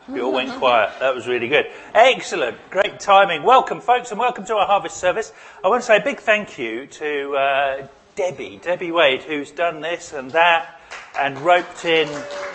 You all went quiet. That was really good. Excellent. Great timing. Welcome, folks, and welcome to our harvest service. I want to say a big thank you to Debbie Wade, who's done this and that and roped in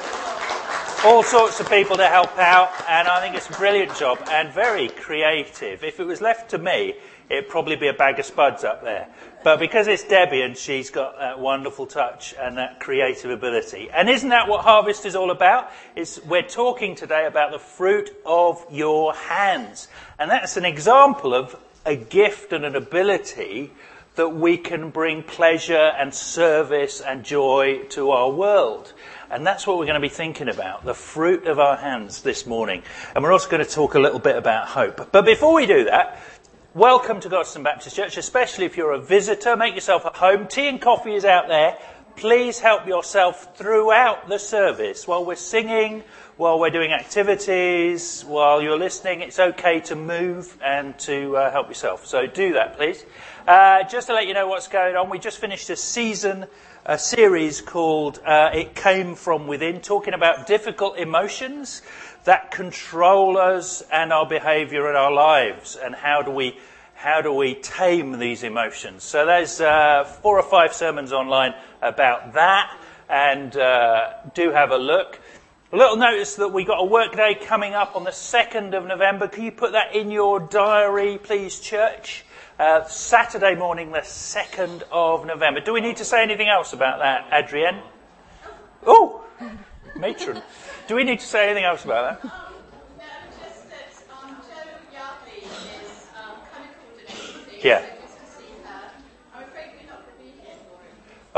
all sorts of people to help out. And I think it's a brilliant job and very creative. If it was left to me, it'd probably be a bag of spuds up there. But because it's Debbie and she's got that wonderful touch and that creative ability. And isn't that what Harvest is all about? We're talking today about the fruit of your hands. And that's an example of a gift and an ability that we can bring pleasure and service and joy to our world. And that's what we're going to be thinking about, the fruit of our hands this morning. And we're also going to talk a little bit about hope. But before we do that, welcome to Godstone Baptist Church, especially if you're a visitor. Make yourself at home. Tea and coffee is out there. Please help yourself throughout the service. While we're singing, while we're doing activities, while you're listening, it's okay to move and to help yourself. So do that, please. Just to let you know what's going on, we just finished a series called It Came From Within, talking about difficult emotions that control us and our behaviour and our lives, and how do we tame these emotions. So there's 4 or 5 sermons online about that, and do have a look. A little notice that we got a work day coming up on the 2nd of November. Can you put that in your diary, please, church? Saturday morning, the 2nd of November. Do we need to say anything else about that, Adrienne? Oh, matron. Do we need to say anything else about that? No, just that Jo Yardley is kind of coordinating. Yeah. So just to see her. I'm afraid we're not going to be here for it.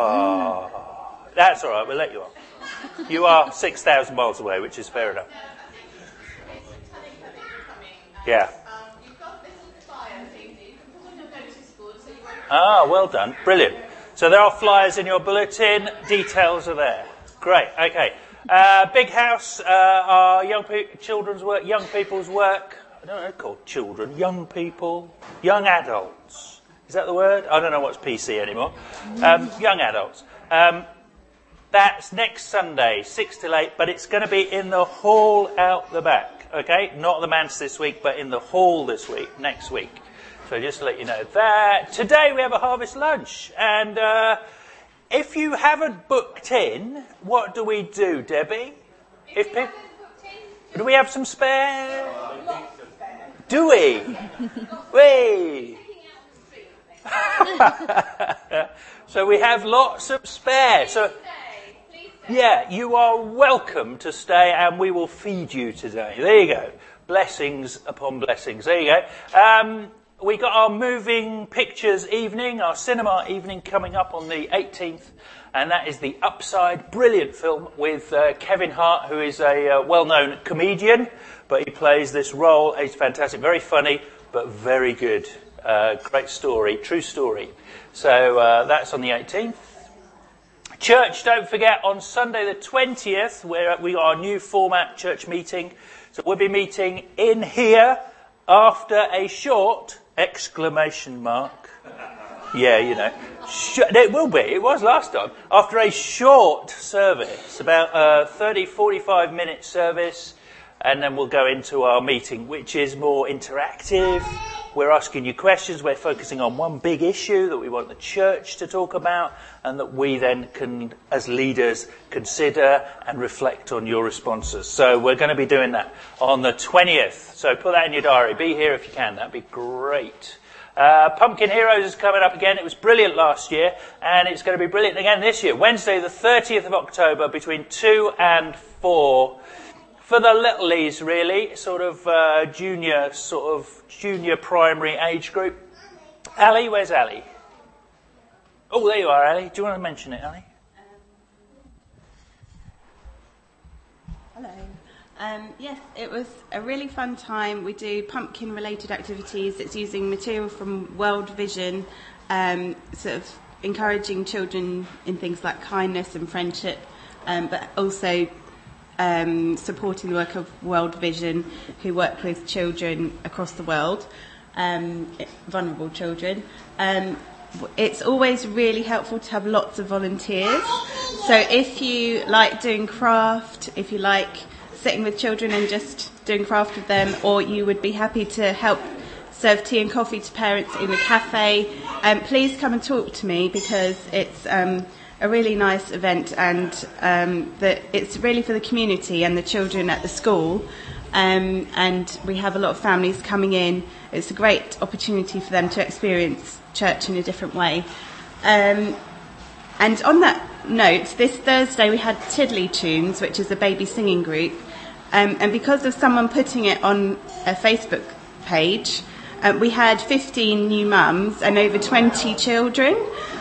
Oh, that's all right. We'll let you on. You are 6,000 miles away, which is fair enough. No, I think it's coming. Yeah. You've got little flyer things that you can put on your notice board so you won't... Ah, well done. Brilliant. So there are flyers in your bulletin. Details are there. Great. Okay. Big House, our children's work, young people's work. I don't know, called children, young people, young adults. Is that the word? I don't know what's PC anymore. Young adults. That's next Sunday, 6 till 8, but it's going to be in the hall out the back. Okay, not the manse this week, but in the hall next week. So just to let you know that. Today we have a harvest lunch, and if you haven't booked in, what do we do, Debbie? Do we have some spare? Do we? Whee! So we have lots of spare. So yeah, you are welcome to stay, and we will feed you today. There you go. Blessings upon blessings. There you go. We got our moving pictures evening, our cinema evening coming up on the 18th, and that is The Upside. Brilliant film with Kevin Hart, who is a well-known comedian, but he plays this role. He's fantastic, very funny, but very good. Great story, true story. So that's on the 18th. Church, don't forget, on Sunday the 20th, we got our new format church meeting. So we'll be meeting in here after a short exclamation mark. Yeah, you know. It will be. It was last time. After a short service, about 30, 45-minute service, and then we'll go into our meeting, which is more interactive. We're asking you questions. We're focusing on one big issue that we want the church to talk about, and that we then can, as leaders, consider and reflect on your responses. So we're going to be doing that on the 20th. So put that in your diary. Be here if you can. That'd be great. Pumpkin Heroes is coming up again. It was brilliant last year, and it's going to be brilliant again this year. Wednesday, the 30th of October, between 2 and 4. For the littlies, really, sort of junior primary age group. Ali, where's Ali? Oh, there you are, Ali. Do you want to mention it, Ali? Hello. Yes, it was a really fun time. We do pumpkin-related activities. It's using material from World Vision, sort of encouraging children in things like kindness and friendship, but also supporting the work of World Vision, who work with children across the world, vulnerable children. It's always really helpful to have lots of volunteers. So if you like doing craft, if you like sitting with children and just doing craft with them, or you would be happy to help serve tea and coffee to parents in the cafe, please come and talk to me, because it's a really nice event, and that it's really for the community and the children at the school. And we have a lot of families coming in. It's a great opportunity for them to experience church in a different way. And on that note, this Thursday we had Tiddly Tunes, which is a baby singing group. And because of someone putting it on a Facebook page, we had 15 new mums and over 20 children.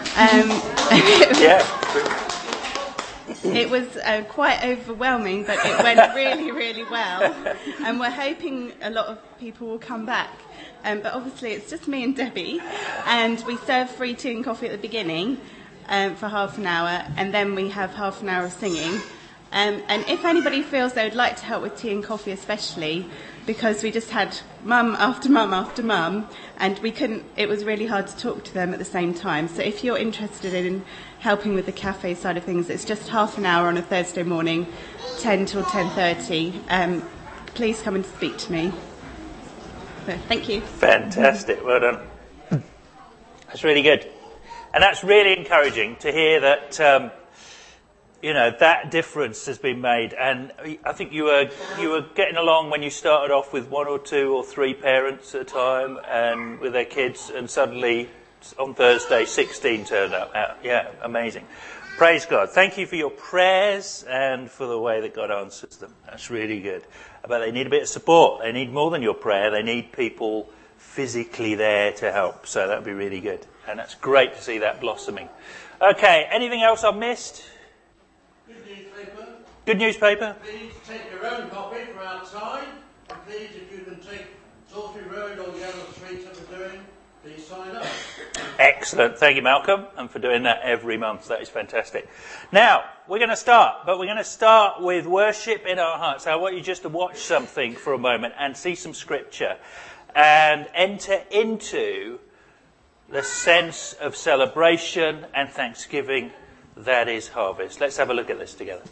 It was quite overwhelming, but it went really, really well. And we're hoping a lot of people will come back. But obviously it's just me and Debbie. And we serve free tea and coffee at the beginning for half an hour. And then we have half an hour of singing. And if anybody feels they would like to help with tea and coffee especially, because we just had mum after mum after mum, and it was really hard to talk to them at the same time. So if you're interested in helping with the cafe side of things, it's just half an hour on a Thursday morning, 10 till 10:30. Please come and speak to me. So, thank you. Fantastic. Well done. That's really good. And that's really encouraging to hear that, that difference has been made. And I think you were getting along when you started off with 1 or 2 or 3 parents at a time and with their kids, and suddenly on Thursday 16 turned up. Yeah, amazing. Praise God. Thank you for your prayers and for the way that God answers them. That's really good. But they need a bit of support. They need more than your prayer. They need people physically there to help. So that would be really good. And that's great to see that blossoming. Okay, anything else I've missed? Good newspaper. Good newspaper. Please take your own copy from outside. And please, if you can take Salisbury Road or the other streets that we're doing, please sign up. Excellent. Thank you, Malcolm, and for doing that every month. That is fantastic. Now, we're going to start, but we're going to start with worship in our hearts. I want you just to watch something for a moment and see some scripture and enter into the sense of celebration and thanksgiving that is harvest. Let's have a look at this together.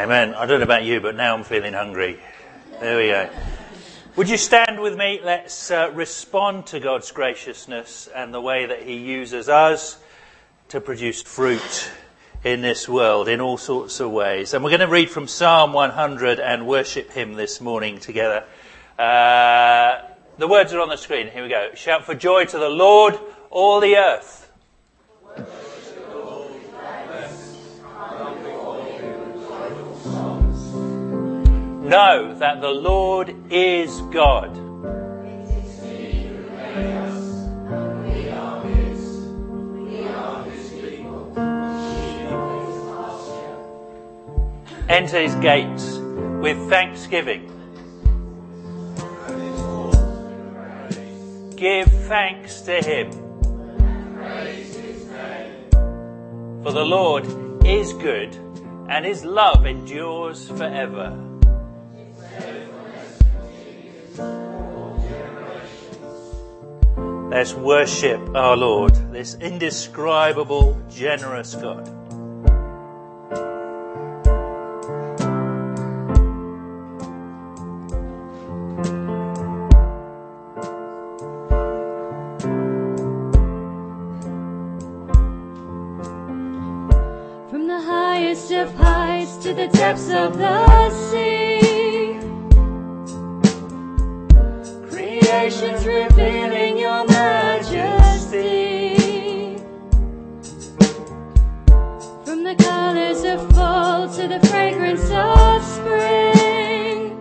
Amen. I don't know about you, but now I'm feeling hungry. There we go. Would you stand with me? Let's respond to God's graciousness and the way that he uses us to produce fruit in this world in all sorts of ways. And we're going to read from Psalm 100 and worship him this morning together. The words are on the screen. Here we go. Shout for joy to the Lord, all the earth. Know that the Lord is God. Enter his gates with thanksgiving. Give thanks to him. For the Lord is good, and his love endures forever. Let's worship our Lord, this indescribable, generous God. From the highest of heights to the depths of the sea, creation's revealing your majesty. From the colors of fall to the fragrance of spring,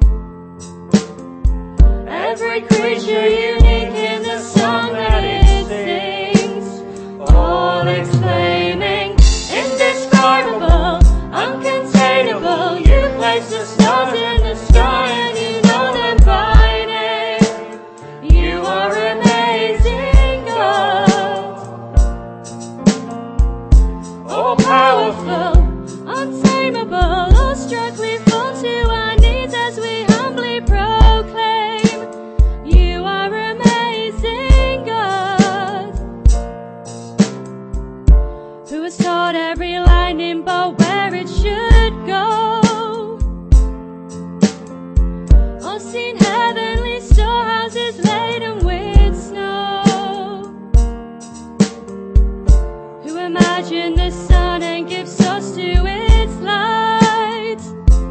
every creature unique in the song that it sings, all exclaiming, indescribable, uncontainable. You place the stars in the sky and you know them by name. You are amazing, God. All powerful, untamable, awestruck we fall to our knees as we humbly proclaim. You are amazing, God. Who has taught every lightning bolt where it should go? Or seen heavenly storehouses laden with snow? Who imagined the sun and gives source to its light,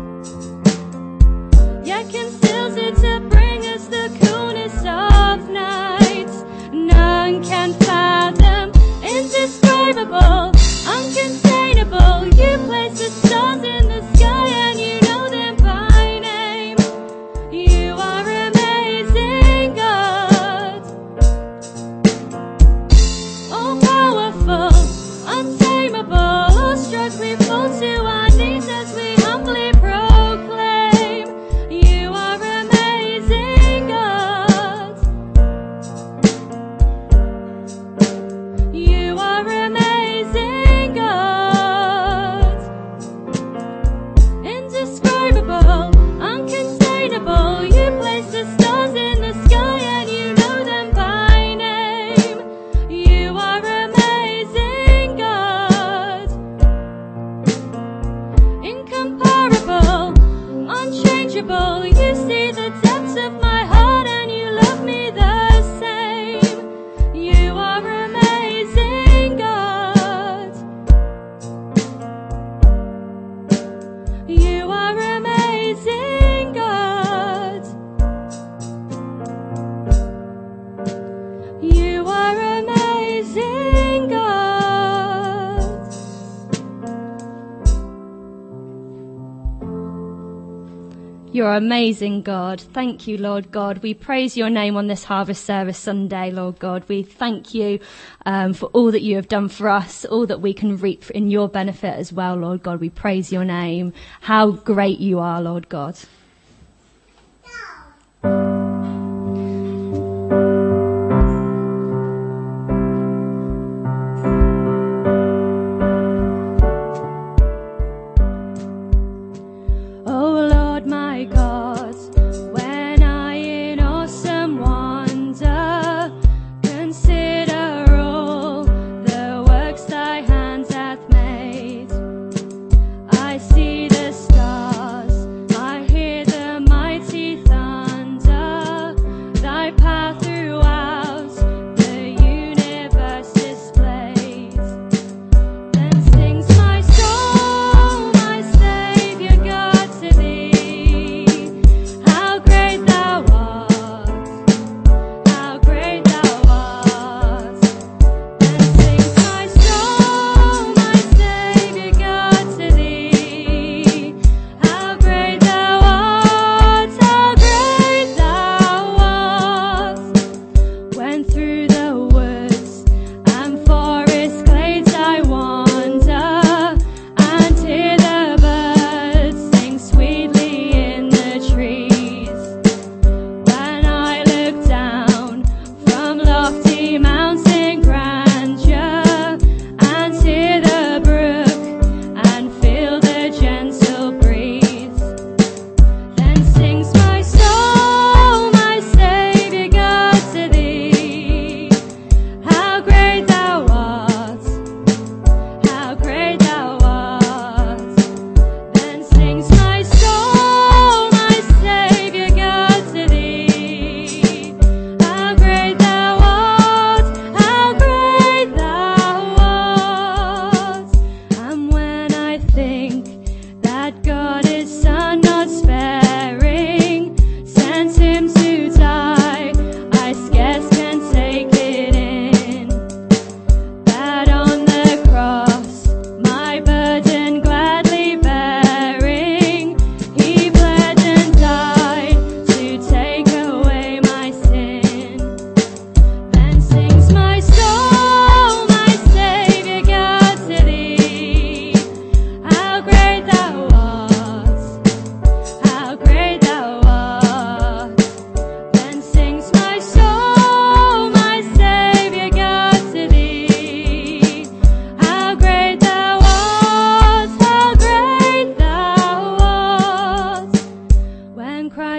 yet conceals it to bring us the coolness of night? None can fathom, indescribable, uncontainable. You place the stars in the sky and you know them by name. You are amazing, God. All powerful, untamable, awestruck we fall to our knees as we humbly proclaim. You are amazing, God. You are amazing, God. Indescribable, uncontainable. You place the stars in the sky and you know them by name. You are amazing, God. Incomparable, unchangeable. You see the depths of my heart and you love me the same. You are amazing, God. You are amazing, God. You are amazing, God. You're amazing, God. Thank you, Lord God. We praise your name on this Harvest Service Sunday, Lord God. We thank you for all that you have done for us, all that we can reap in your benefit as well, Lord God. We praise your name. How great you are, Lord God. Oh Lord my God, when I in awesome wonder consider all the works thy hands hath made, I see the stars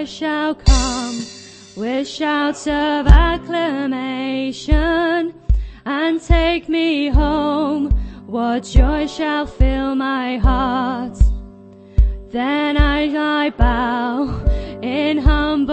shall come with shouts of acclamation and take me home. What joy shall fill my heart? Then I bow in humble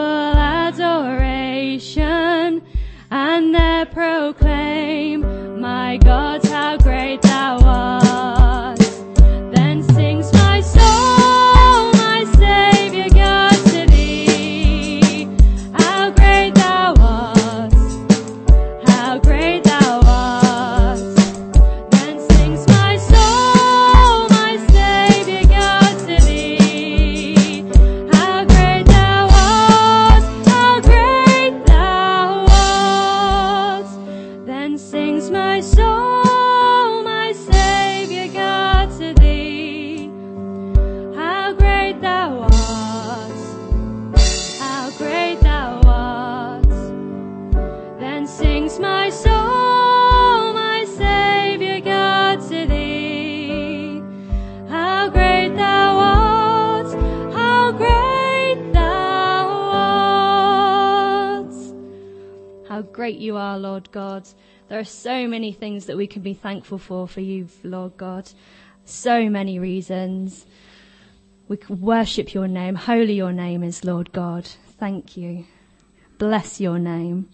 adoration and there proclaim, my God, how great thou art. Then sings my soul, my Saviour God, to thee. How great thou art, how great thou art. Then sings my soul, my Saviour God, to thee. How great thou art, how great thou art. Then sings my soul, my Saviour God, to thee. How great thou art, how great thou art. Then sings my soul, my Saviour God, to thee. How great thou art, how great thou art. How great you are, Lord God. There are so many things that we can be thankful for you, Lord God. So many reasons. We can worship your name. Holy your name is, Lord God. Thank you. Bless your name.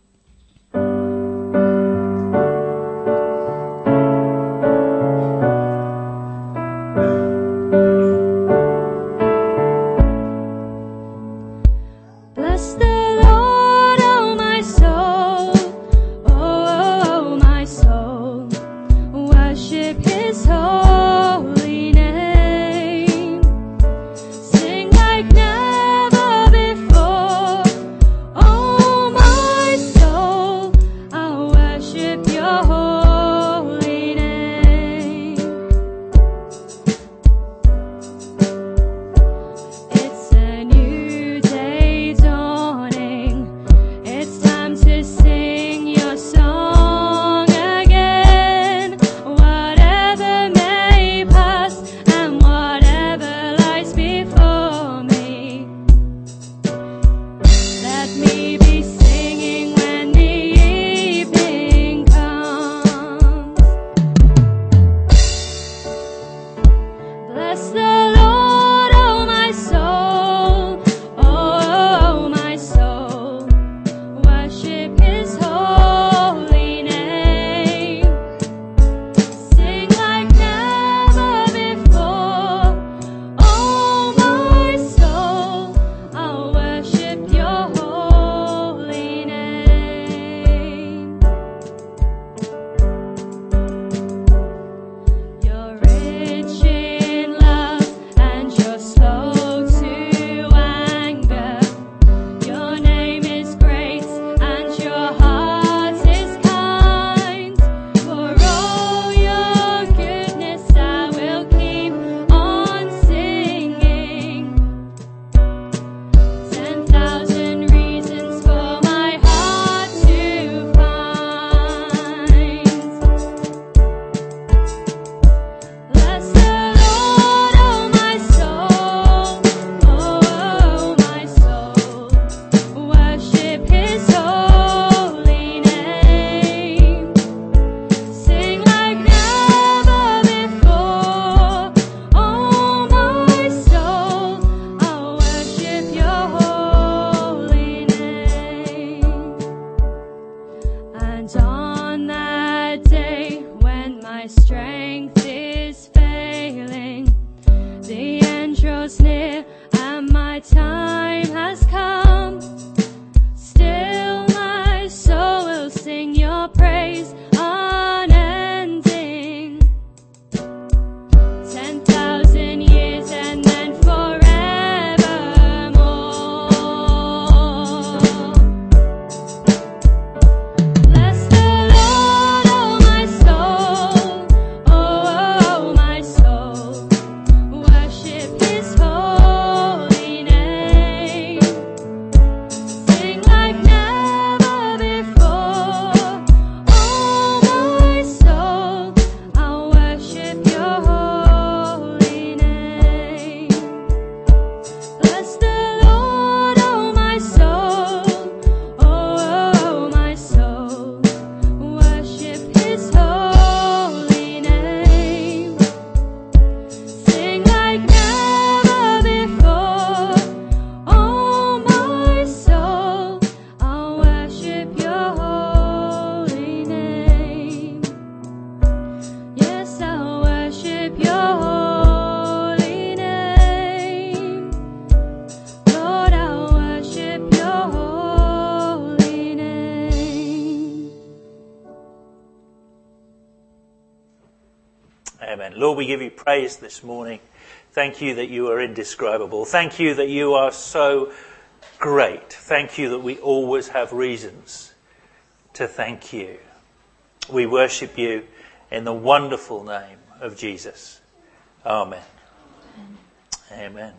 Bless the Lord, oh my soul. Oh, my soul. Worship his holy name. Sing like never before. Oh, my soul. Amen. Lord, we give you praise this morning. Thank you that you are indescribable. Thank you that you are so great. Thank you that we always have reasons to thank you. We worship you in the wonderful name of Jesus. Amen. Amen.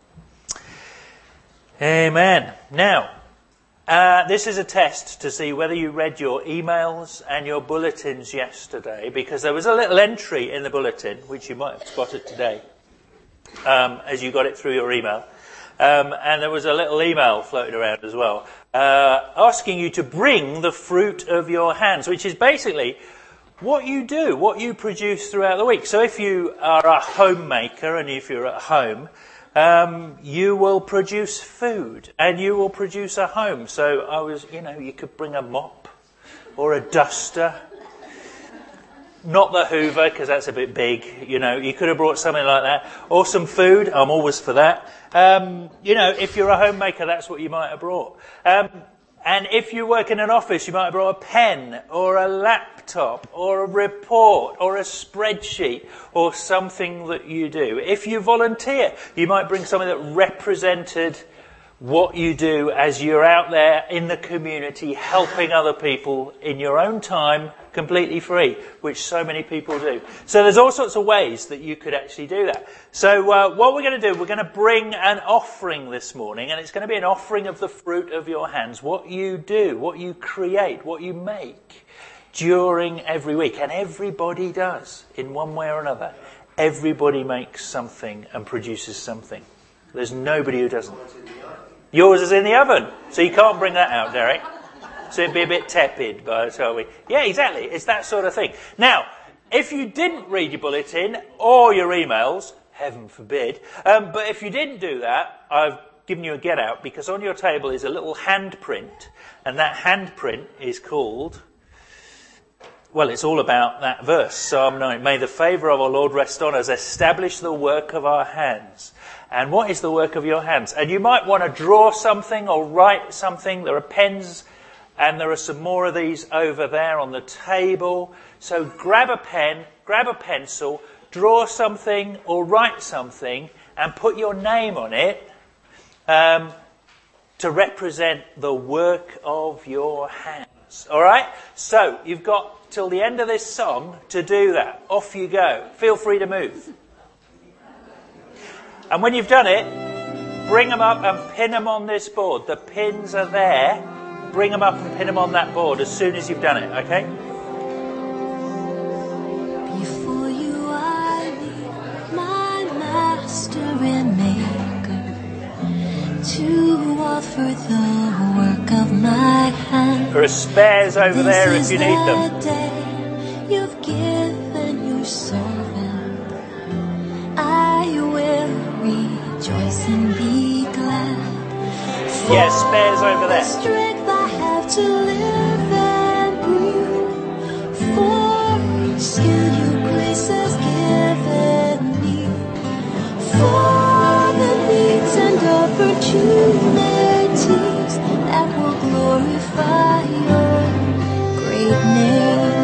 Amen. Now, this is a test to see whether you read your emails and your bulletins yesterday, because there was a little entry in the bulletin, which you might have spotted today, as you got it through your email. And there was a little email floating around as well, asking you to bring the fruit of your hands, which is basically what you do, what you produce throughout the week. So if you are a homemaker and if you're at home, you will produce food and you will produce a home. So you could bring a mop or a duster. Not the Hoover, because that's a bit big. You could have brought something like that. Or some food. I'm always for that. If you're a homemaker, that's what you might have brought. And if you work in an office, you might have brought a pen or a laptop or a report or a spreadsheet or something that you do. If you volunteer, you might bring something that represented what you do as you're out there in the community helping other people in your own time, completely free, which so many people do. So there's all sorts of ways that you could actually do that. So what we're going to do, we're going to bring an offering this morning, and it's going to be an offering of the fruit of your hands, what you do, what you create, what you make during every week. And everybody does, in one way or another. Everybody makes something and produces something. There's nobody who doesn't. Yours is in the oven, so you can't bring that out, Derek. So it'd be a bit tepid by the time we... Yeah, exactly. It's that sort of thing. Now, if you didn't read your bulletin or your emails, heaven forbid, but if you didn't do that, I've given you a get out, because on your table is a little handprint, and that handprint is called... Well, it's all about that verse, Psalm 9. May the favour of our Lord rest on us, establish the work of our hands. And what is the work of your hands? And you might want to draw something or write something. There are pens and there are some more of these over there on the table. So grab a pen, grab a pencil, draw something or write something and put your name on it to represent the work of your hands. All right? So you've got till the end of this song to do that. Off you go. Feel free to move. And when you've done it, bring them up and pin them on this board. The pins are there. Bring them up and pin them on that board as soon as you've done it, okay? Before you I leave my master and maker to offer the work of my hand. There are spares over there if you need them. This is the day you've given your servant. I will rejoice and be glad. Yes, spares over there. The strength I have to live and breathe, for skill your grace has given me, for the needs and opportunities that will glorify your great name.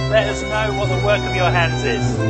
let us know what the work of your hands is.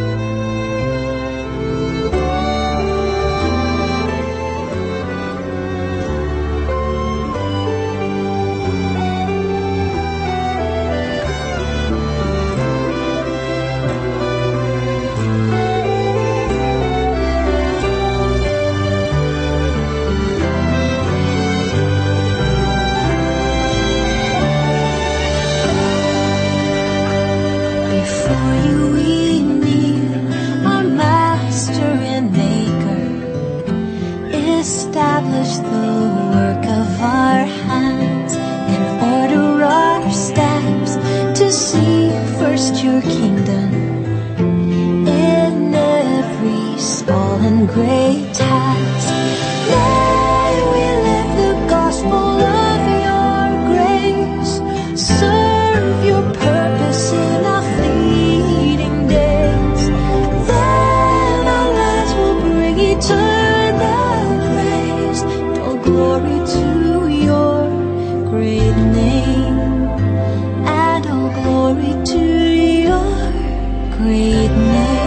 Establish the work of our hands and order our steps to see first your kingdom in every small and great task. May we live the gospel of your grace, serve your purpose in our fleeting days. Then our lives will bring eternal glory to your great name, and all glory to your great name.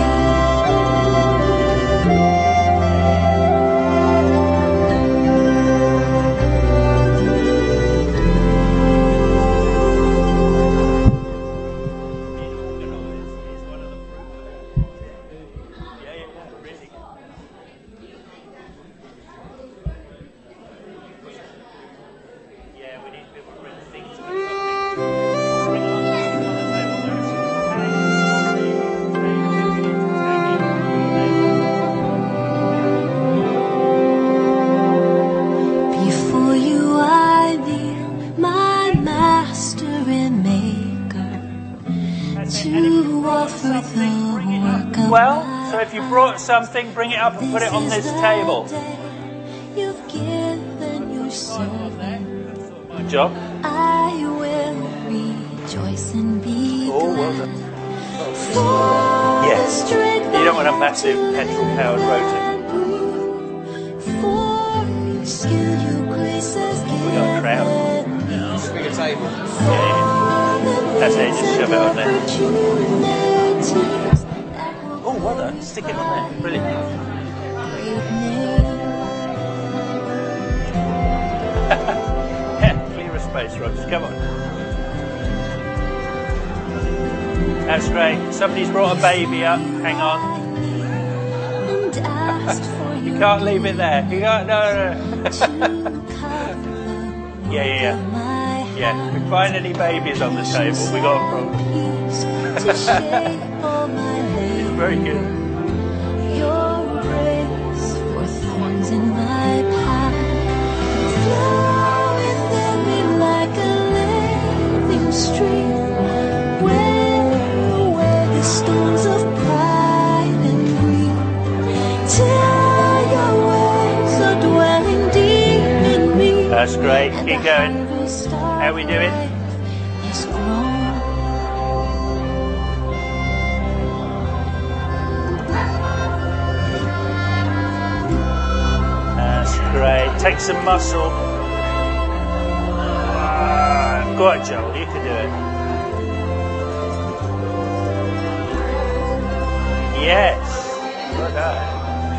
Well, so if you brought something, bring it up and put it on this table. You've given your servant. My job. I will rejoice and be glad. Yes. You don't want a massive petrol-powered rotor. We got a crowd. Just bring a table. Yeah. That's it. Just shove it on there. Oh, well done. Stick it on there. Brilliant. Yeah, clear a space, Roger. Come on. That's great. Somebody's brought a baby up. Hang on. You can't leave it there. You can't. No. Yeah. Yeah. If we find any babies on the table, we got a problem. It's very good. Your grace for thorns in my path, flowing in me like a living stream, wear away the storms of pride and greed, till your ways are dwelling deep in me. That's great. Keep going. How are we doing? Great. Take some muscle. Go on, Joel. You can do it. Yes. Well done.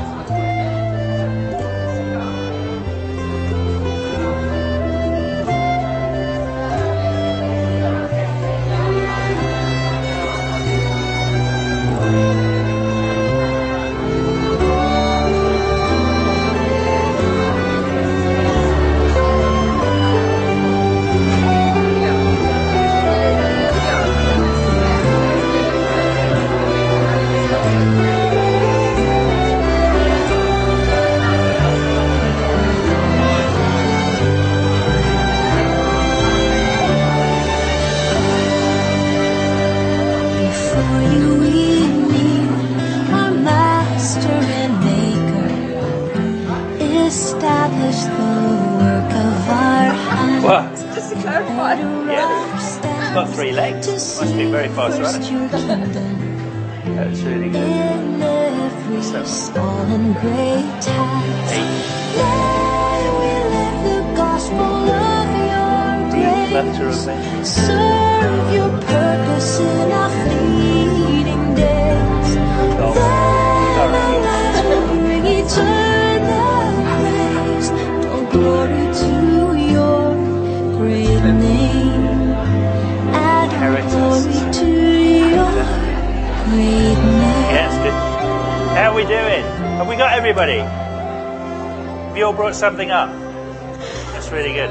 Establish the work of our hands. What? Just to clarify. Yeah. Got 3 legs. Must be very fast running. That's really good. In every small and great task, may we live the gospel of your grace, serve your purpose in our we doing? Have we got everybody? Have you all brought something up? That's really good.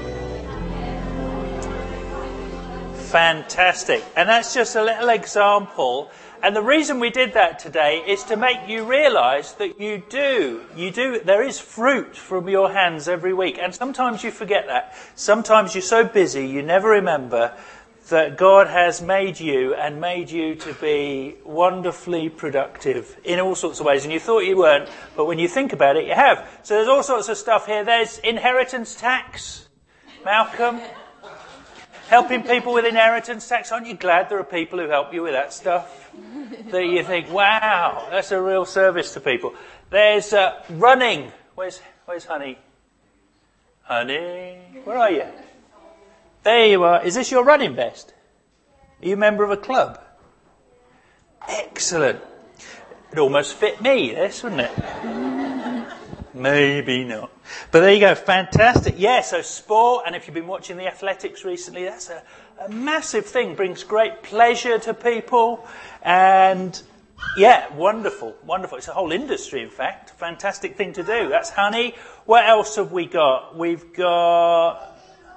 Fantastic. And that's just a little example. And the reason we did that today is to make you realise that you do, there is fruit from your hands every week. And sometimes you forget that. Sometimes you're so busy you never remember that God has made you and made you to be wonderfully productive in all sorts of ways. And you thought you weren't, but when you think about it, you have. So there's all sorts of stuff here. There's inheritance tax. Malcolm, helping people with inheritance tax. Aren't you glad there are people who help you with that stuff? That you think, wow, that's a real service to people. There's running. Where's Honey? Honey, where are you? There you are. Is this your running vest? Are you a member of a club? Excellent. It almost fit me, this, wouldn't it? Maybe not. But there you go. Fantastic. Yeah, so sport, and if you've been watching the athletics recently, that's a massive thing. Brings great pleasure to people. And, yeah, wonderful. Wonderful. It's a whole industry, in fact. Fantastic thing to do. That's Honey. What else have we got? We've got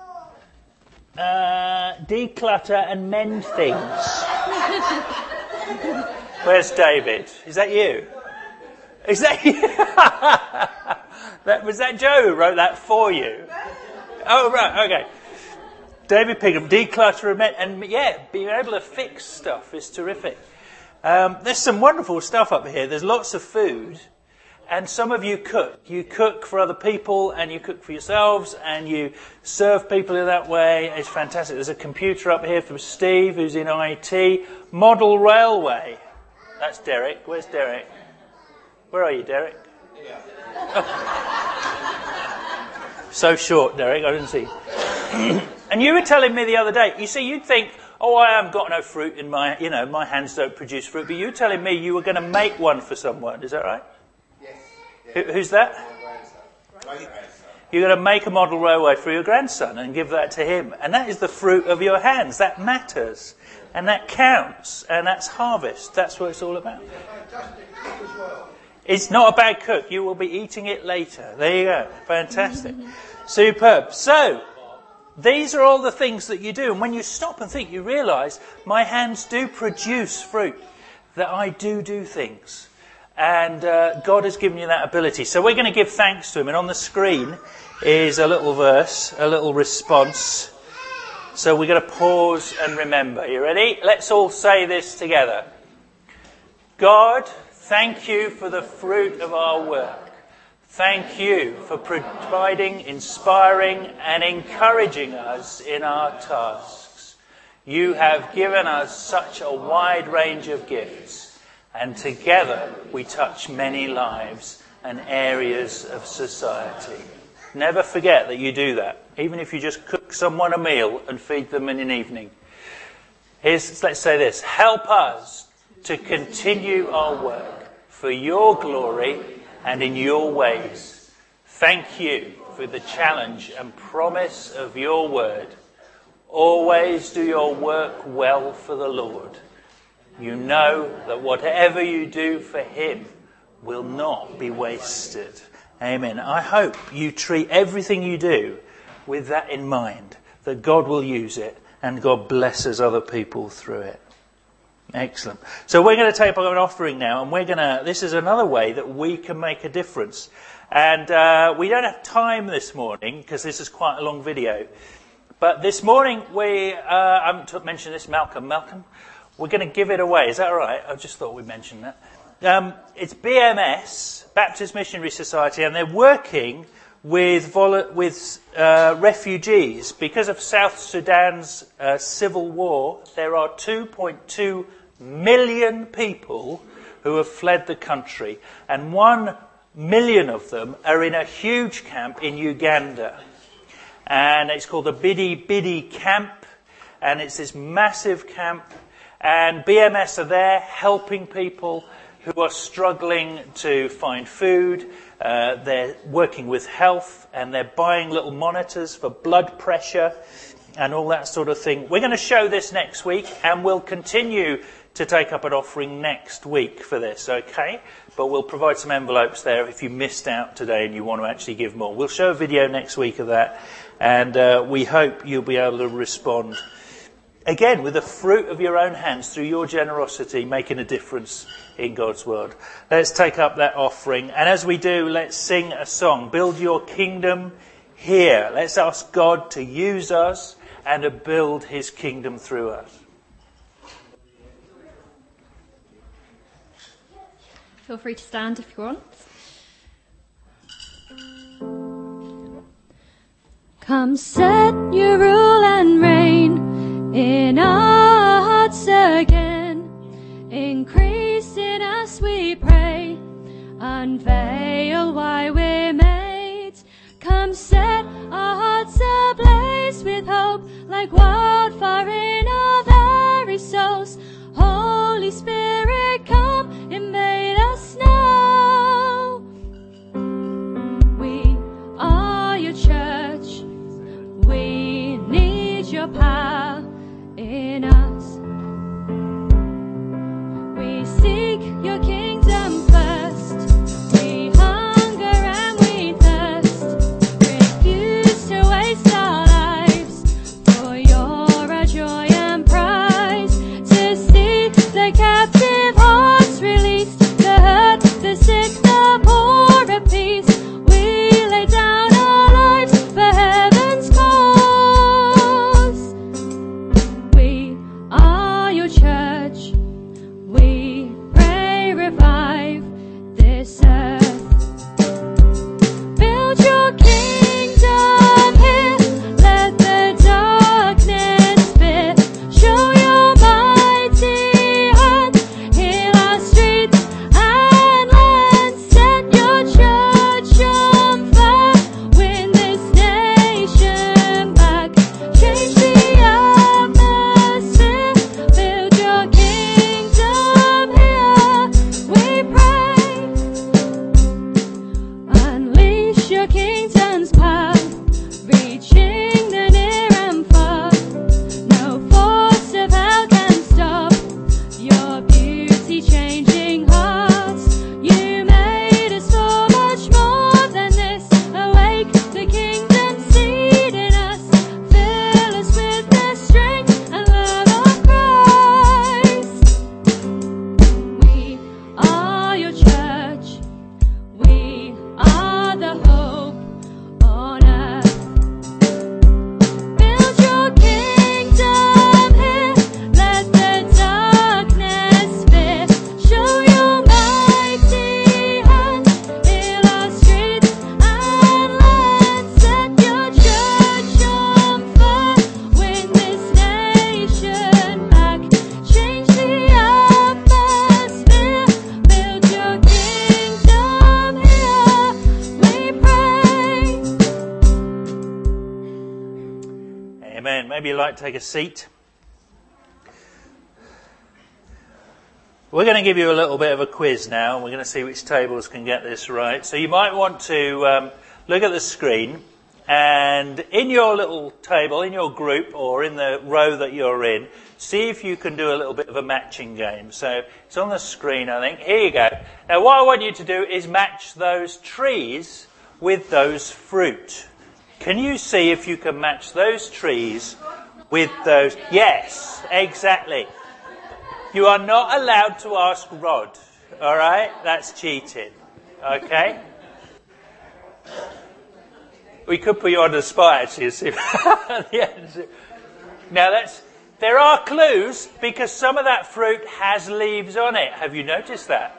declutter and mend things. Where's David? Is that you? Is that you? Was that Joe who wrote that for you? Oh, right, okay. David Pigham, declutter and yeah, being able to fix stuff is terrific. There's some wonderful stuff up here. There's lots of food. And some of you cook. You cook for other people and you cook for yourselves and you serve people in that way. It's fantastic. There's a computer up here from Steve, who's in IT. Model Railway. That's Derek. Where's Derek? Where are you, Derek? Yeah. Oh. So short, Derek. I didn't see. And you were telling me the other day, you see, you'd think, oh, I haven't got no fruit in my, my hands don't produce fruit. But you were telling me you were going to make one for someone. Is that right? Yes. Who's that? My grandson. You're going to make a model railway for your grandson and give that to him. And that is the fruit of your hands. That matters. And that counts. And that's harvest. That's what it's all about. Fantastic cook as well. It's not a bad cook. You will be eating it later. There you go. Fantastic. Superb. So, these are all the things that you do. And when you stop and think, you realise my hands do produce fruit. That I do things. And God has given you that ability. So we're going to give thanks to him. And on the screen is a little verse, a little response. So we're going to pause and remember. You ready? Let's all say this together. God, thank you for the fruit of our work. Thank you for providing, inspiring and encouraging us in our tasks. You have given us such a wide range of gifts. And together we touch many lives and areas of society. Never forget that you do that. Even if you just cook someone a meal and feed them in an evening. Let's say this. Help us to continue our work for your glory and in your ways. Thank you for the challenge and promise of your word. Always do your work well for the Lord. You know that whatever you do for him will not be wasted. Amen. I hope you treat everything you do with that in mind, that God will use it and God blesses other people through it. Excellent. So we're going to take up an offering now, and this is another way that we can make a difference. And we don't have time this morning because this is quite a long video. But this morning I haven't mentioned this, Malcolm, we're going to give it away. Is that all right? I just thought we'd mention that. It's BMS, Baptist Missionary Society, and they're working with refugees. Because of South Sudan's civil war, there are 2.2 million people who have fled the country, and 1 million of them are in a huge camp in Uganda. And it's called the Bidi Bidi camp, and it's this massive camp. And BMS are there helping people who are struggling to find food. They're working with health, and they're buying little monitors for blood pressure and all that sort of thing. We're going to show this next week, and we'll continue to take up an offering next week for this, okay? But we'll provide some envelopes there if you missed out today and you want to actually give more. We'll show a video next week of that, and we hope you'll be able to respond, again, with the fruit of your own hands, through your generosity, making a difference in God's world. Let's take up that offering, and as we do, let's sing a song, Build Your Kingdom Here. Let's ask God to use us and to build his kingdom through us. Feel free to stand if you want. Come set your rule and reign in our hearts again. Increase in us, we pray. Unveil why we're made. Come set our hearts ablaze with hope, like wildfire in our very souls. Holy Spirit, come, invade us now. We are your church. We need your power in us. We seek your kingdom first. We hunger and we thirst. Refuse to waste our lives, for you're our joy and prize. To see the captive hearts released, the hurt, the sick, the poor at peace. We lay down our lives for heaven's cause. We are your church. We pray, revive this earth. Build your kingdom here. Let the darkness fear. Show your mighty hand. Heal our streets and lands. Set your church on fire. Win this nation back. Change the atmosphere. Build your kingdom here. We pray. Unleash your kingdom's power, reaching the near and far. No force of hell can stop your beauty changing hearts. You made us for much more than this. Awake the kingdom seed in us. Fill us with the strength and love of Christ. We are your church. We are the hope on earth. Build your kingdom here. Let the darkness fear. Show your mighty hand. Heal our streets and lands. Set your church on fire. Win this nation back. Change the atmosphere. Build your kingdom here. We pray. Amen. Maybe you'd like to take a seat. We're going to give you a little bit of a quiz now. We're going to see which tables can get this right. So you might want to look at the screen, and in your little table, in your group, or in the row that you're in, see if you can do a little bit of a matching game. So it's on the screen, I think. Here you go. Now what I want you to do is match those trees with those fruit. Can you see if you can match those trees with those? Yes, exactly. You are not allowed to ask Rod, all right? That's cheating, okay? We could put you on the spot, actually, and see if Now, there are clues, because some of that fruit has leaves on it. Have you noticed that?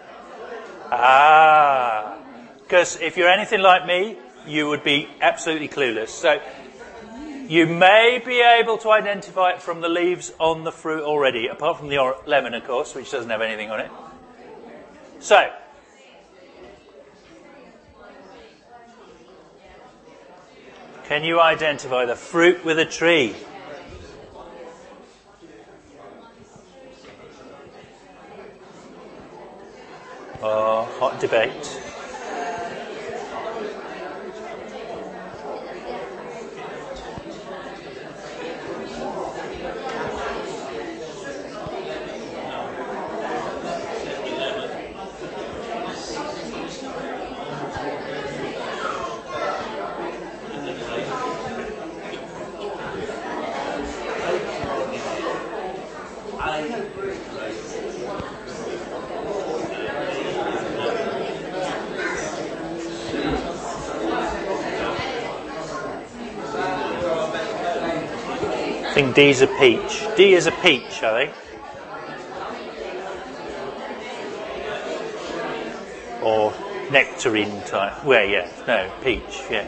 Because if you're anything like me, you would be absolutely clueless. So you may be able to identify it from the leaves on the fruit already, apart from the lemon, of course, which doesn't have anything on it. So, can you identify the fruit with a tree? Oh, hot debate. think D's a peach. D is a peach, I think. Or nectarine type. Well, yeah. No, peach, yeah.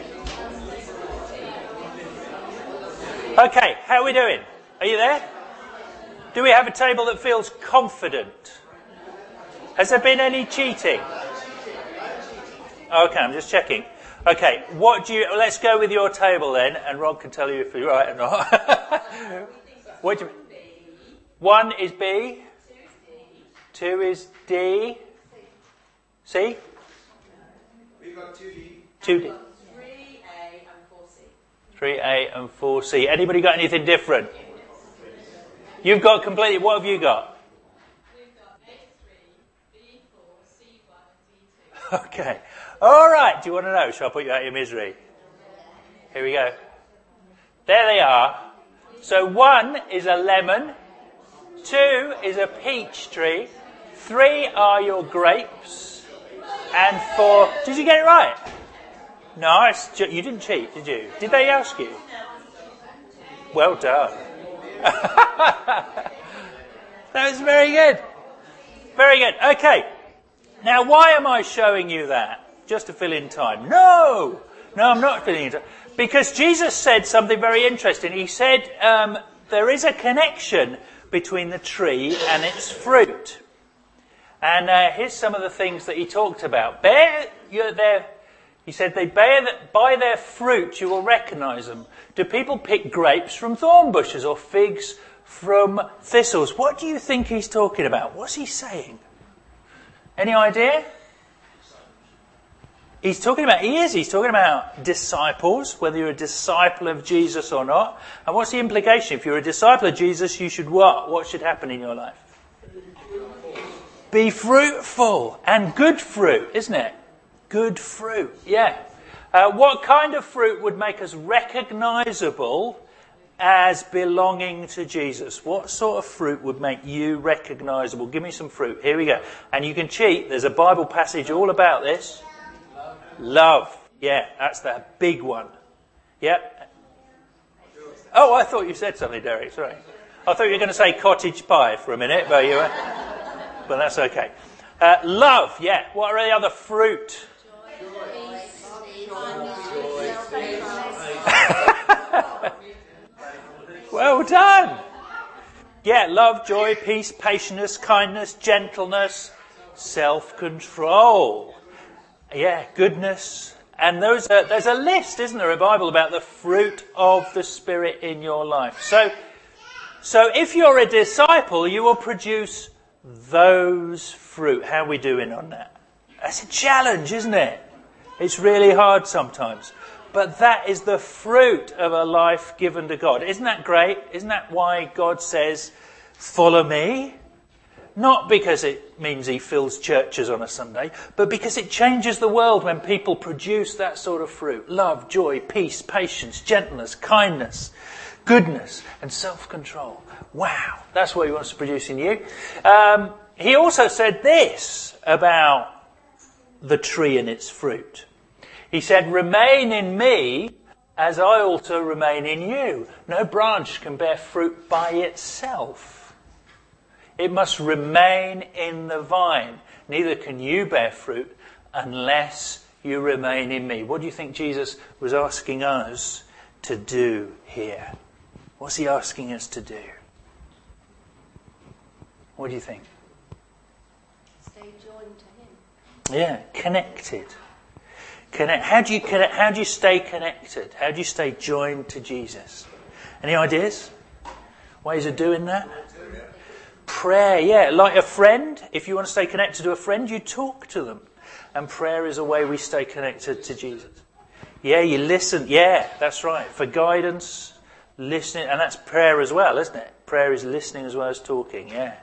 Okay, how are we doing? Are you there? Do we have a table that feels confident? Has there been any cheating? Okay, I'm just checking. Okay, let's go with your table then, and Rob can tell you if you're right or not. What do you mean? 1 is B. 2 is D. C? We've got 2D. 2D. 3A and 4C. 3A and 4C. Anybody got anything different? You've got completely, what have you got? We've got A3, B4, C1 and D2. Okay. All right. Do you want to know? Shall I put you out of your misery? Here we go. There they are. So 1 is a lemon. 2 is a peach tree. 3 are your grapes. And 4... Did you get it right? Nice. You didn't cheat, did you? Did they ask you? Well done. That was very good. Very good. Okay. Now, why am I showing you that? Just to fill in time. No, I'm not filling in time. Because Jesus said something very interesting. He said there is a connection between the tree and its fruit. And here's some of the things that he talked about. He said, by their fruit you will recognise them. Do people pick grapes from thorn bushes or figs from thistles? What do you think he's talking about? What's he saying? Any idea? He's talking about disciples, whether you're a disciple of Jesus or not. And what's the implication? If you're a disciple of Jesus, you should what? What should happen in your life? Be fruitful and good fruit, isn't it? Good fruit, yeah. What kind of fruit would make us recognisable as belonging to Jesus? What sort of fruit would make you recognisable? Give me some fruit. Here we go. And you can cheat. There's a Bible passage all about this. Love. Yeah, that's the big one. Yep. Oh, I thought you said something, Derek. Sorry. I thought you were going to say cottage pie for a minute, but you were. But that's okay. Love. Yeah. What are the other fruit? Well done. Yeah, love, joy, peace, patience, kindness, gentleness, self-control. Yeah, goodness. And there's a list, isn't there, in the Bible about the fruit of the Spirit in your life. So if you're a disciple, you will produce those fruit. How are we doing on that? That's a challenge, isn't it? It's really hard sometimes. But that is the fruit of a life given to God. Isn't that great? Isn't that why God says, follow me? Not because it means he fills churches on a Sunday, but because it changes the world when people produce that sort of fruit. Love, joy, peace, patience, gentleness, kindness, goodness, and self-control. Wow, that's what he wants to produce in you. He also said this about the tree and its fruit. He said, remain in me as I also remain in you. No branch can bear fruit by itself. It must remain in the vine. Neither can you bear fruit unless you remain in me. What do you think Jesus was asking us to do here? What's he asking us to do? What do you think? Stay joined to him. Yeah, connected. How do you connect? How do you stay connected? How do you stay joined to Jesus? Any ideas? Ways of doing that? Prayer, yeah. Like a friend, if you want to stay connected to a friend, you talk to them. And prayer is a way we stay connected to Jesus. Yeah, you listen. Yeah, that's right. For guidance, listening. And that's prayer as well, isn't it? Prayer is listening as well as talking. Yeah.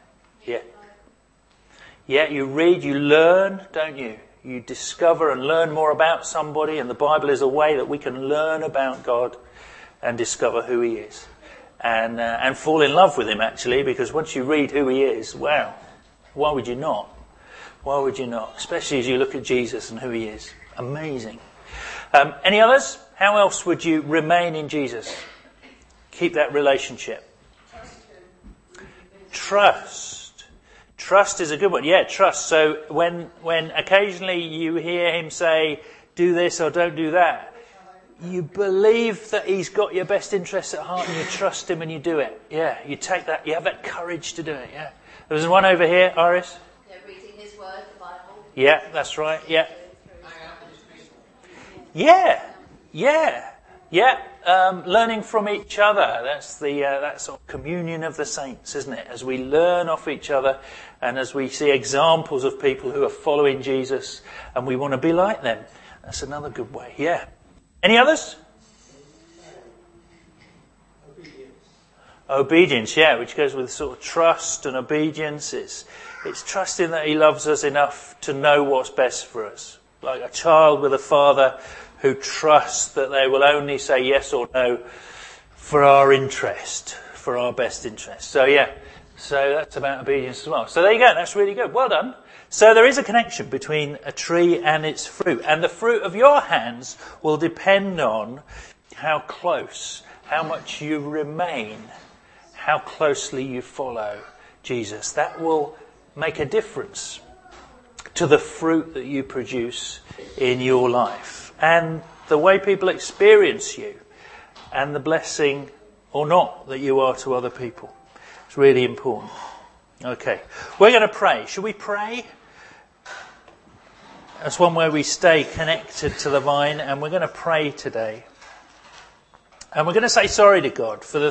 Yeah, you read, you learn, don't you? You discover and learn more about somebody, and the Bible is a way that we can learn about God and discover who he is. And fall in love with him, actually, because once you read who he is, wow, why would you not? Why would you not? Especially as you look at Jesus and who he is. Amazing. Any others? How else would you remain in Jesus? Keep that relationship. Trust. Trust is a good one. Yeah, trust. So when occasionally you hear him say, do this or don't do that, you believe that he's got your best interests at heart and you trust him and you do it. Yeah, you take that, you have that courage to do it. Yeah. There was one over here, Iris. Yeah, reading his word, the Bible. Yeah, that's right. Yeah. Yeah. Learning from each other. That's that sort of communion of the saints, isn't it? As we learn off each other and as we see examples of people who are following Jesus and we want to be like them. That's another good way. Yeah. Any others? Obedience, yeah, which goes with sort of trust and obedience. It's trusting that he loves us enough to know what's best for us. Like a child with a father who trusts that they will only say yes or no for our interest, for our best interest. So that's about obedience as well. So there you go, that's really good. Well done. So there is a connection between a tree and its fruit. And the fruit of your hands will depend on how close, how much you remain, how closely you follow Jesus. That will make a difference to the fruit that you produce in your life and the way people experience you and the blessing or not that you are to other people. It's really important. Okay, we're going to pray. Should we pray? That's one way we stay connected to the vine, and we're going to pray today. And we're going to say sorry to God for the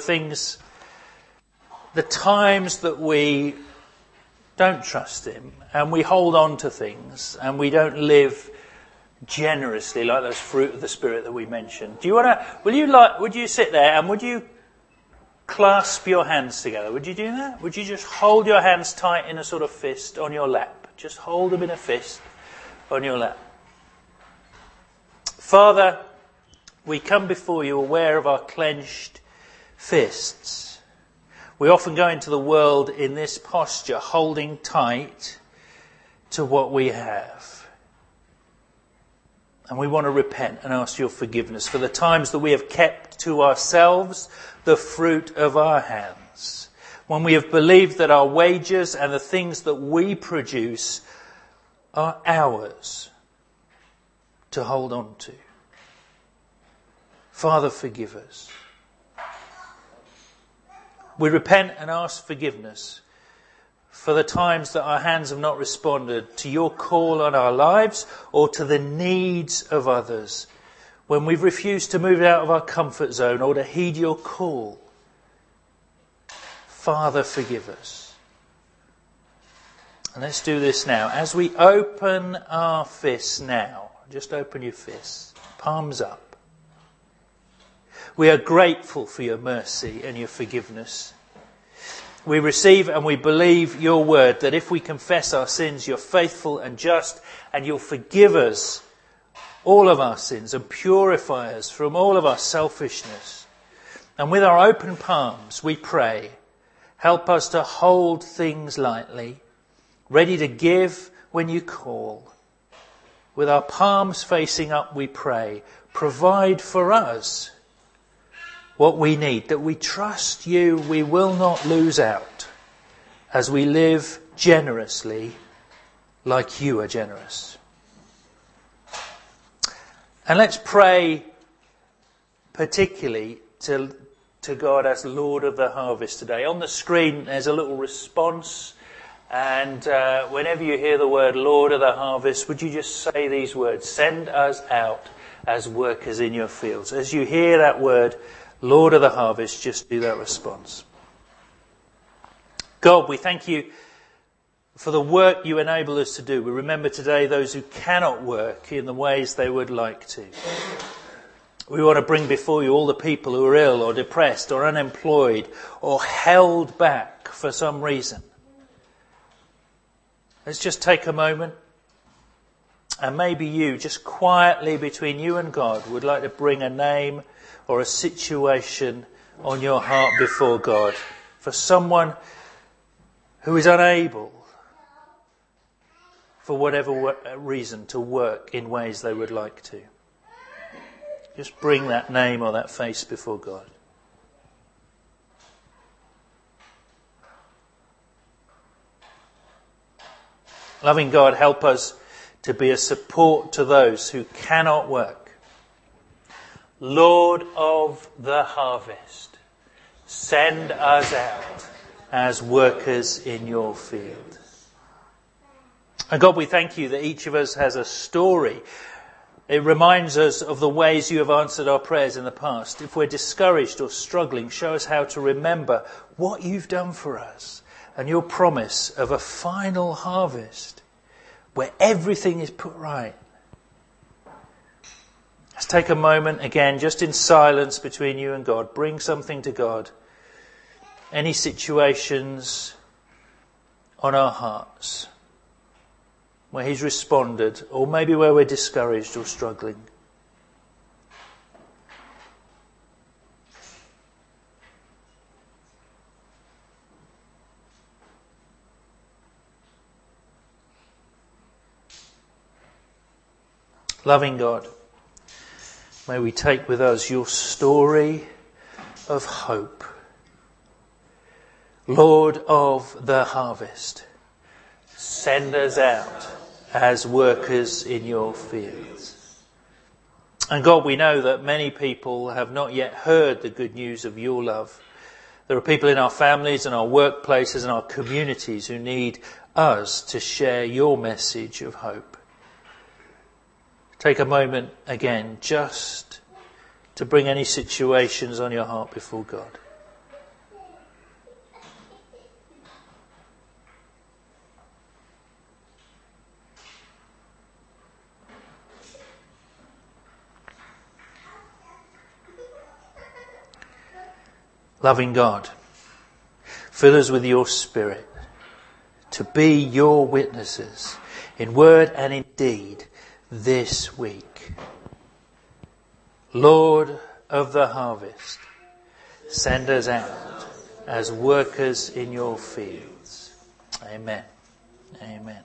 times that we don't trust him and we hold on to things and we don't live generously like those fruit of the Spirit that we mentioned. Would you sit there and would you clasp your hands together? Would you do that? Would you just hold your hands tight in a sort of fist on your lap? Just hold them in a fist on your lap. Father, we come before you aware of our clenched fists. We often go into the world in this posture, holding tight to what we have. And we want to repent and ask your forgiveness for the times that we have kept to ourselves the fruit of our hands. When we have believed that our wages and the things that we produce are ours to hold on to. Father, forgive us. We repent and ask forgiveness for the times that our hands have not responded to your call on our lives or to the needs of others, when we've refused to move out of our comfort zone or to heed your call. Father, forgive us. And let's do this now. As we open our fists now, just open your fists, palms up. We are grateful for your mercy and your forgiveness. We receive and we believe your word that if we confess our sins, you're faithful and just and you'll forgive us all of our sins and purify us from all of our selfishness. And with our open palms, we pray, help us to hold things lightly, ready to give when you call. With our palms facing up, we pray, provide for us what we need, that we trust you, we will not lose out as we live generously like you are generous. And let's pray particularly to God as Lord of the harvest today. On the screen there's a little response, and whenever you hear the word Lord of the harvest, would you just say these words, send us out as workers in your fields. As you hear that word, Lord of the harvest, just do that response. God, we thank you for the work you enable us to do. We remember today those who cannot work in the ways they would like to. We want to bring before you all the people who are ill or depressed or unemployed or held back for some reason. Let's just take a moment, and maybe you, just quietly between you and God, would like to bring a name or a situation on your heart before God for someone who is unable, for whatever reason, to work in ways they would like to. Just bring that name or that face before God. Loving God, help us to be a support to those who cannot work. Lord of the harvest, send us out as workers in your field. And God, we thank you that each of us has a story. It reminds us of the ways you have answered our prayers in the past. If we're discouraged or struggling, show us how to remember what you've done for us and your promise of a final harvest where everything is put right. Let's take a moment again, just in silence between you and God. Bring something to God. Any situations on our hearts where he's responded, or maybe where we're discouraged or struggling. Loving God, may we take with us your story of hope. Lord of the harvest, send us out as workers in your fields. And God, we know that many people have not yet heard the good news of your love. There are people in our families and our workplaces and our communities who need us to share your message of hope. Take a moment again just to bring any situations on your heart before God. Loving God, fill us with your Spirit to be your witnesses in word and in deed this week. Lord of the harvest, send us out as workers in your fields. Amen. Amen.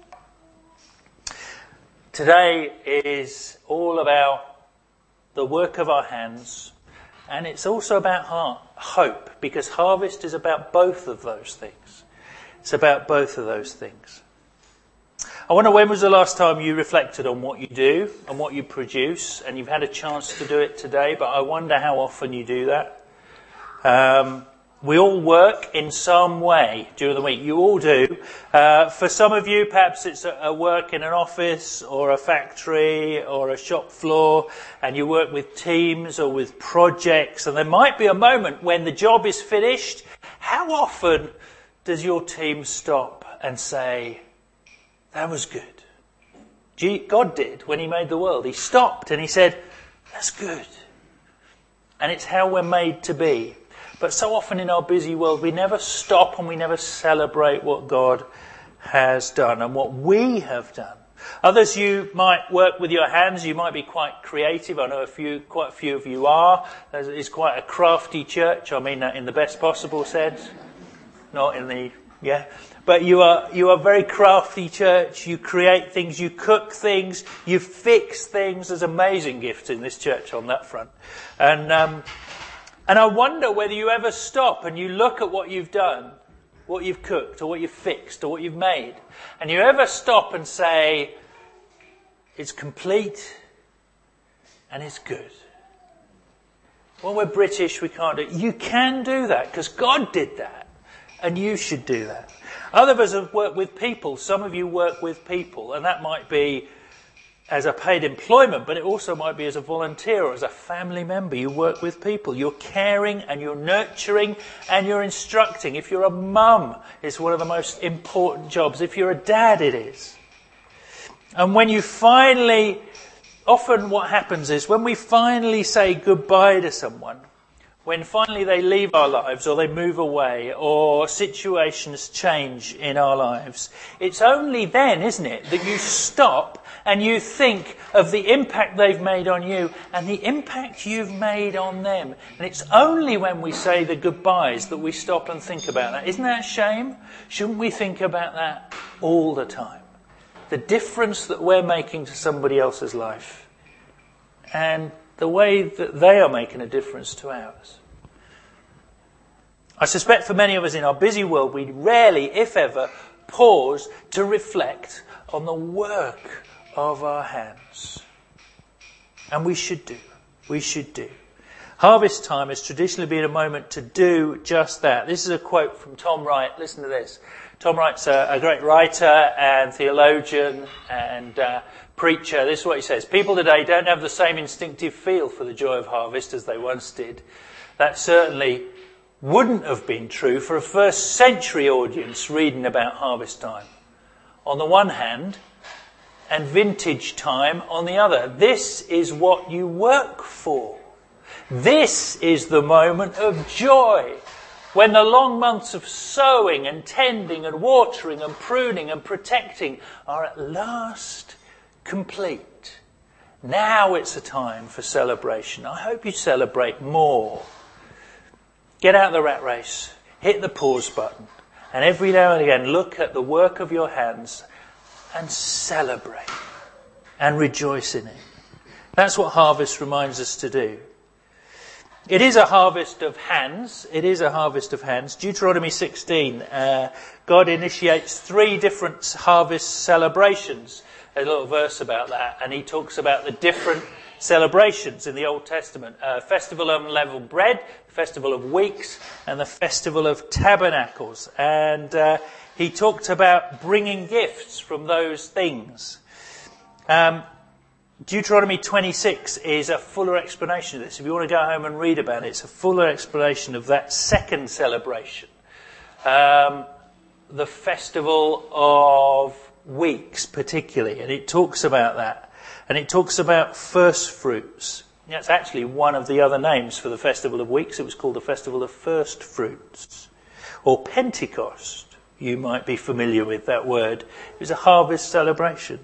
Today is all about the work of our hands, and it's also about hope, because harvest is about both of those things. It's about both of those things. I wonder, when was the last time you reflected on what you do and what you produce, and you've had a chance to do it today, but I wonder how often you do that. We all work in some way during the week. You all do. For some of you, perhaps it's a work in an office or a factory or a shop floor, and you work with teams or with projects, and there might be a moment when the job is finished. How often does your team stop and say, that was good? God did when he made the world. He stopped and he said, that's good. And it's how we're made to be. But so often in our busy world, we never stop and we never celebrate what God has done and what we have done. Others, you might work with your hands. You might be quite creative. I know quite a few of you are. It's quite a crafty church. I mean that in the best possible sense. Not in the, yeah. But you are a very crafty church. You create things, you cook things, you fix things. There's amazing gifts in this church on that front. And I wonder whether you ever stop and you look at what you've done, what you've cooked, or what you've fixed, or what you've made, and you ever stop and say, it's complete and it's good. Well, we're British, we can't do it. You can do that because God did that, and you should do that. Other of us have worked with people. Some of you work with people, and that might be as a paid employment, but it also might be as a volunteer or as a family member. You work with people. You're caring and you're nurturing and you're instructing. If you're a mum, it's one of the most important jobs. If you're a dad, it is. And when you finally, often what happens is when we finally say goodbye to someone, when finally they leave our lives or they move away or situations change in our lives, it's only then, isn't it, that you stop and you think of the impact they've made on you and the impact you've made on them. And it's only when we say the goodbyes that we stop and think about that. Isn't that a shame? Shouldn't we think about that all the time? The difference that we're making to somebody else's life and the way that they are making a difference to ours. I suspect for many of us in our busy world, we rarely, if ever, pause to reflect on the work of our hands. And we should do. We should do. Harvest time has traditionally been a moment to do just that. This is a quote from Tom Wright. Listen to this. Tom Wright's a great writer and theologian and preacher. This is what he says. People today don't have the same instinctive feel for the joy of harvest as they once did. That certainly wouldn't have been true for a first century audience reading about harvest time on the one hand and vintage time on the other. This is what you work for. This is the moment of joy, when the long months of sowing and tending and watering and pruning and protecting are at last complete. Now it's a time for celebration. I hope you celebrate more. Get out of the rat race, hit the pause button, and every now and again look at the work of your hands and celebrate and rejoice in it. That's what harvest reminds us to do. It is a harvest of hands. It is a harvest of hands. Deuteronomy 16, God initiates 3 different harvest celebrations. There's a little verse about that, and he talks about the different celebrations in the Old Testament. Festival of Unleavened Bread, Festival of Weeks, and the Festival of Tabernacles. And he talked about bringing gifts from those things. Deuteronomy 26 is a fuller explanation of this. If you want to go home and read about it, it's a fuller explanation of that second celebration. The Festival of Weeks particularly, and it talks about that. And it talks about first fruits. That's actually one of the other names for the Festival of Weeks. It was called the Festival of First Fruits. Or Pentecost, you might be familiar with that word. It was a harvest celebration.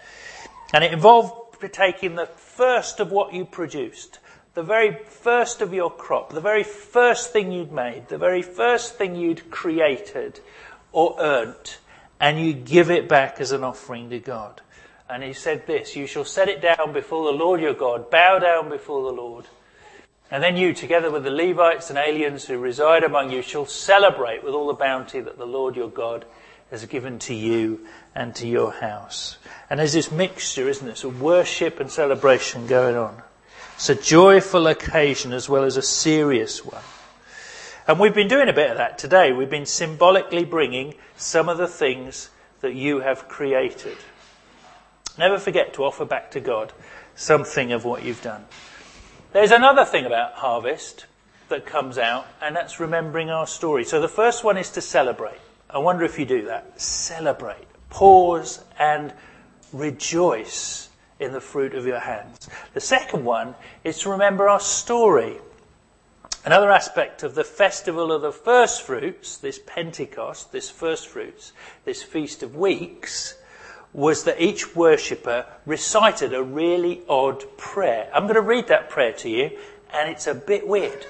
And it involved taking the first of what you produced, the very first of your crop, the very first thing you'd made, the very first thing you'd created or earned, and you give it back as an offering to God. And he said this, you shall set it down before the Lord your God, bow down before the Lord. And then you, together with the Levites and aliens who reside among you, shall celebrate with all the bounty that the Lord your God has given to you and to your house. And there's this mixture, isn't it, of worship and celebration going on. It's a joyful occasion as well as a serious one. And we've been doing a bit of that today. We've been symbolically bringing some of the things that you have created. Never forget to offer back to God something of what you've done. There's another thing about harvest that comes out, and that's remembering our story. So the first one is to celebrate. I wonder if you do that. Celebrate. Pause and rejoice in the fruit of your hands. The second one is to remember our story. Another aspect of the festival of the first fruits, this Pentecost, this first fruits, this Feast of Weeks, was that each worshipper recited a really odd prayer. I'm going to read that prayer to you, and it's a bit weird.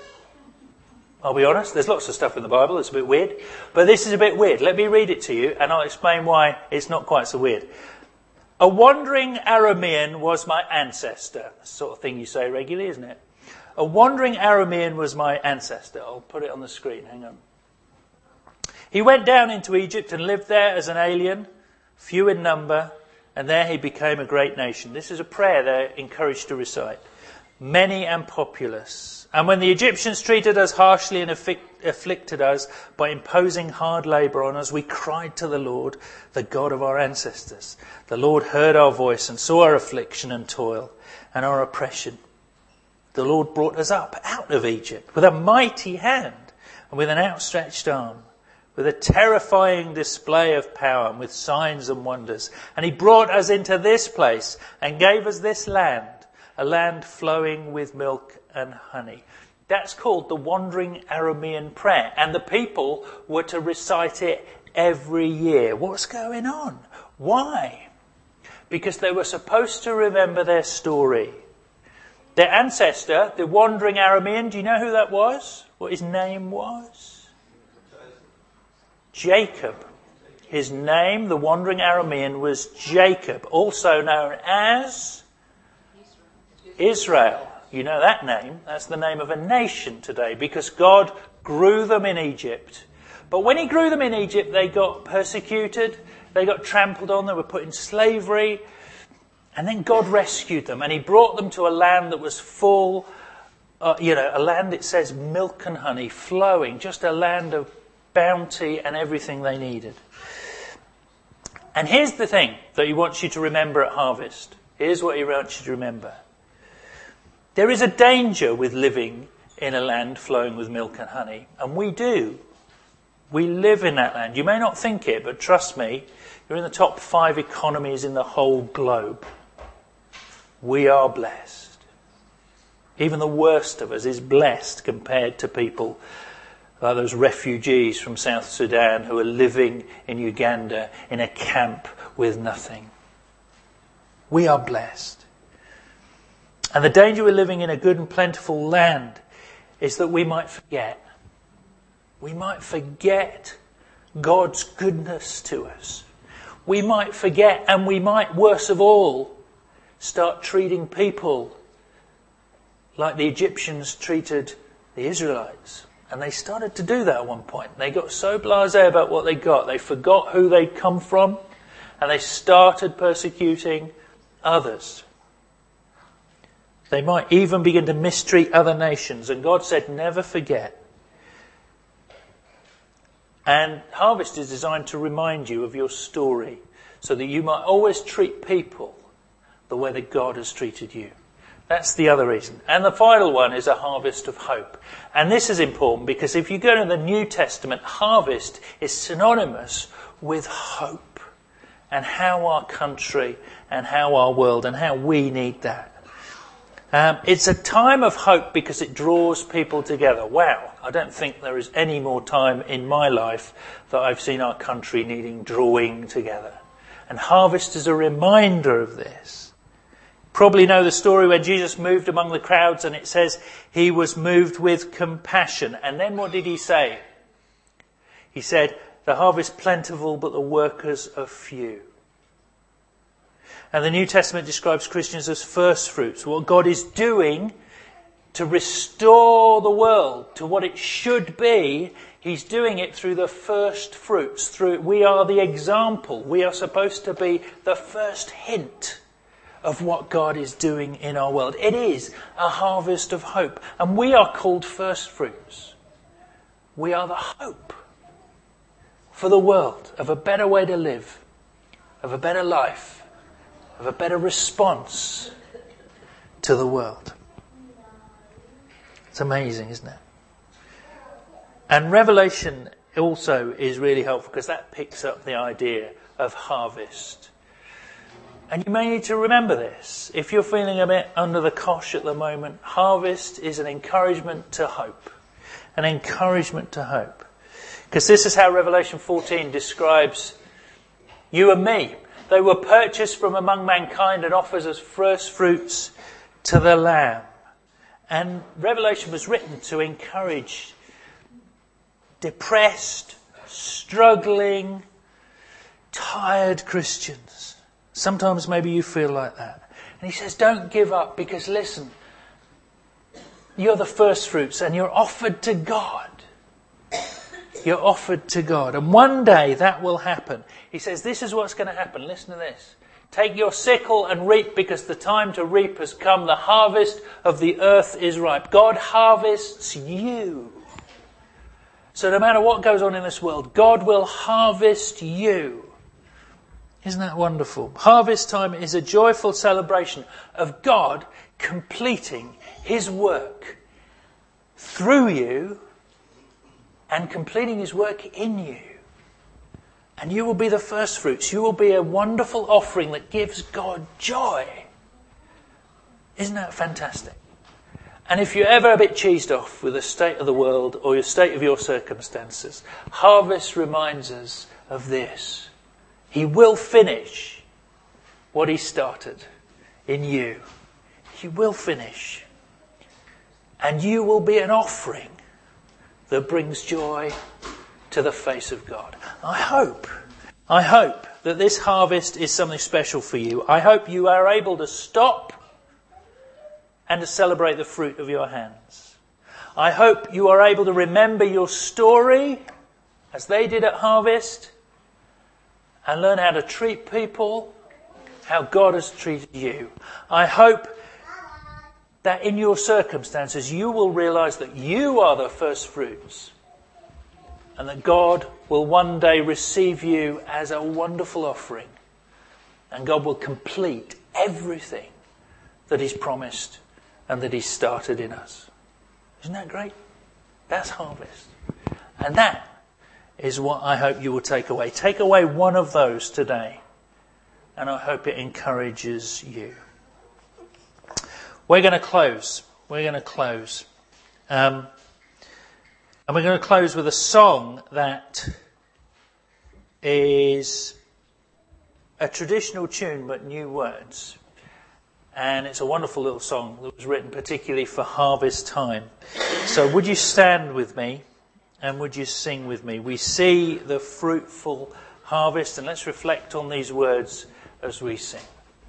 I'll be honest, there's lots of stuff in the Bible that's a bit weird, but this is a bit weird. Let me read it to you, and I'll explain why it's not quite so weird. A wandering Aramean was my ancestor. That's the sort of thing you say regularly, isn't it? A wandering Aramean was my ancestor. I'll put it on the screen, hang on. He went down into Egypt and lived there as an alien, few in number, and there he became a great nation. This is a prayer they're encouraged to recite. Many and populous. And when the Egyptians treated us harshly and afflicted us by imposing hard labour on us, we cried to the Lord, the God of our ancestors. The Lord heard our voice and saw our affliction and toil and our oppression. The Lord brought us up out of Egypt with a mighty hand and with an outstretched arm, with a terrifying display of power and with signs and wonders. And he brought us into this place and gave us this land, a land flowing with milk and honey. That's called the Wandering Aramean Prayer. And the people were to recite it every year. What's going on? Why? Because they were supposed to remember their story. Their ancestor, the Wandering Aramean, do you know who that was? What his name was? Jacob. His name, the Wandering Aramean, was Jacob, also known as Israel. You know that name. That's the name of a nation today because God grew them in Egypt, But when he grew them in Egypt, they got persecuted, they got trampled on, they were put in slavery, and then God rescued them, and he brought them to a land that was full, a land, it says, milk and honey flowing, just a land of bounty and everything they needed. And here's the thing that he wants you to remember at harvest. Here's what he wants you to remember. There is a danger with living in a land flowing with milk and honey, and we do. We live in that land. You may not think it, but trust me, you're in the top 5 economies in the whole globe. We are blessed. Even the worst of us is blessed compared to people like those refugees from South Sudan who are living in Uganda in a camp with nothing. We are blessed. And the danger with living in a good and plentiful land is that we might forget. We might forget God's goodness to us. We might forget, and we might, worst of all, start treating people like the Egyptians treated the Israelites. And they started to do that at one point. They got so blasé about what they got, they forgot who they'd come from, and they started persecuting others. They might even begin to mistreat other nations. And God said, never forget. And Harvest is designed to remind you of your story so that you might always treat people the way that God has treated you. That's the other reason. And the final one is a harvest of hope. And this is important because if you go to the New Testament, harvest is synonymous with hope and how our country and how our world and how we need that. It's a time of hope because it draws people together. Wow, I don't think there is any more time in my life that I've seen our country needing drawing together. And harvest is a reminder of this. Probably know the story where Jesus moved among the crowds and it says he was moved with compassion. And then what did he say? He said, the harvest plentiful but the workers are few. And the New Testament describes Christians as first fruits. What God is doing to restore the world to what it should be, he's doing it through the first fruits. We are the example. We are supposed to be the first hint of what God is doing in our world. It is a harvest of hope. And we are called first fruits. We are the hope for the world of a better way to live, of a better life, of a better response to the world. It's amazing, isn't it? And Revelation also is really helpful because that picks up the idea of harvest. And you may need to remember this. If you're feeling a bit under the cosh at the moment, harvest is an encouragement to hope. An encouragement to hope. Because this is how Revelation 14 describes you and me. They were purchased from among mankind and offered as first fruits to the Lamb. And Revelation was written to encourage depressed, struggling, tired Christians. Sometimes maybe you feel like that. And he says, don't give up because listen, you're the first fruits and you're offered to God. You're offered to God. And one day that will happen. He says, this is what's going to happen. Listen to this. Take your sickle and reap because the time to reap has come. The harvest of the earth is ripe. God harvests you. So no matter what goes on in this world, God will harvest you. Isn't that wonderful? Harvest time is a joyful celebration of God completing his work through you and completing his work in you. And you will be the first fruits. You will be a wonderful offering that gives God joy. Isn't that fantastic? And if you're ever a bit cheesed off with the state of the world or the state of your circumstances, harvest reminds us of this. He will finish what he started in you. He will finish. And you will be an offering that brings joy to the face of God. I hope that this harvest is something special for you. I hope you are able to stop and to celebrate the fruit of your hands. I hope you are able to remember your story as they did at Harvest, and learn how to treat people how God has treated you. I hope that in your circumstances you will realise that you are the first fruits, and that God will one day receive you as a wonderful offering, and God will complete everything that He's promised and that He's started in us. Isn't that great? That's Harvest. And that is what I hope you will take away. Take away one of those today, and I hope it encourages you. We're going to close. And we're going to close with a song that is a traditional tune but new words. And it's a wonderful little song that was written particularly for harvest time. So would you stand with me and would you sing with me? We see the fruitful harvest, and let's reflect on these words as we sing.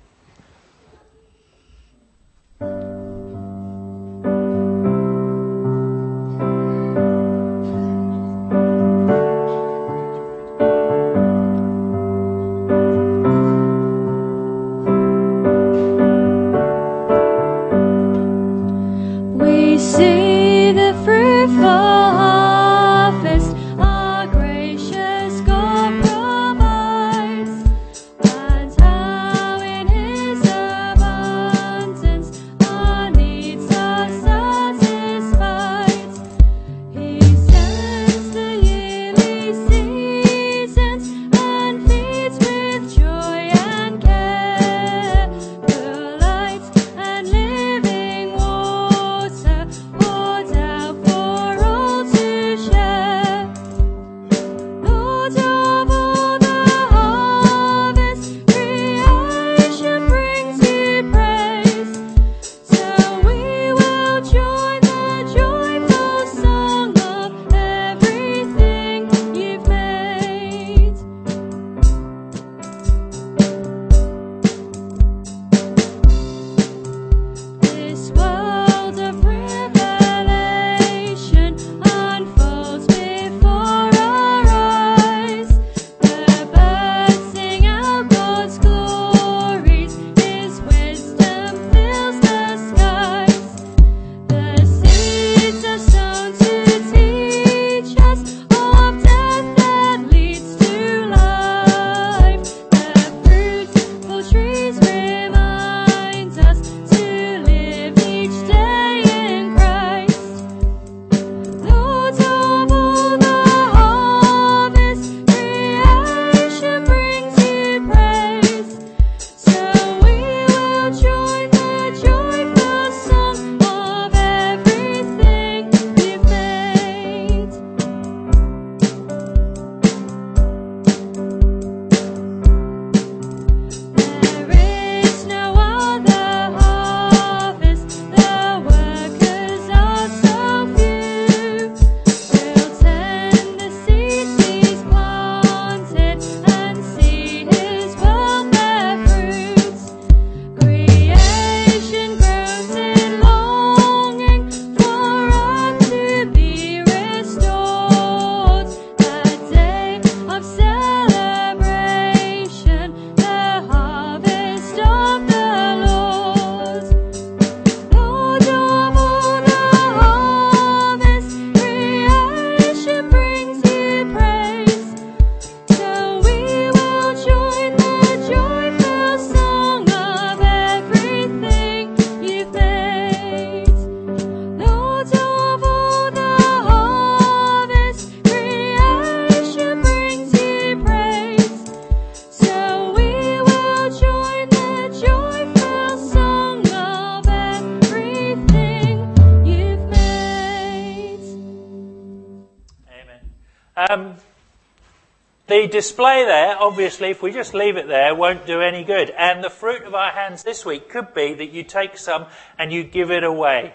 The display there, obviously, if we just leave it there, won't do any good. And the fruit of our hands this week could be that you take some and you give it away.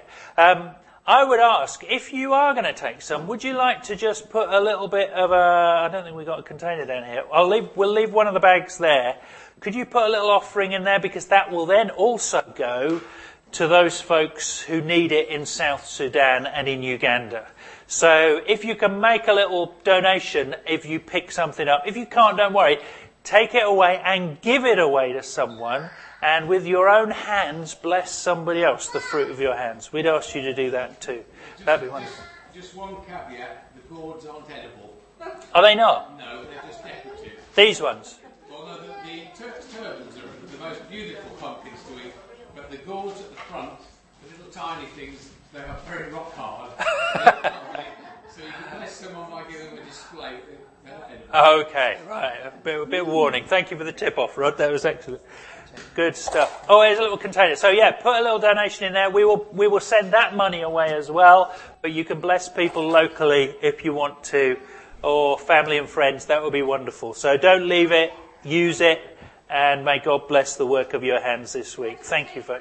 I would ask, if you are going to take some, would you like to just put a little bit of I don't think we've got a container down here. We'll leave one of the bags there. Could you put a little offering in there? Because that will then also go to those folks who need it in South Sudan and in Uganda. So if you can make a little donation, if you pick something up, if you can't, don't worry, take it away and give it away to someone, and with your own hands, bless somebody else, the fruit of your hands. We'd ask you to do that too. That'd be wonderful. Just one caveat, the gourds aren't edible. Are they not? No, they're just decorative. These ones? Well, no, the Turks turbans are the most beautiful pumpkins to eat, but the gourds at the front, the little tiny things, they are very rock hard. So you can bless someone by giving them a display. They're not edible. Okay, right. A bit of warning. Thank you for the tip-off, Rod. That was excellent. Good stuff. Oh, here's a little container. So yeah, put a little donation in there. We will send that money away as well. But you can bless people locally if you want to, or family and friends. That would be wonderful. So don't leave it. Use it, and may God bless the work of your hands this week. Thank you, folks.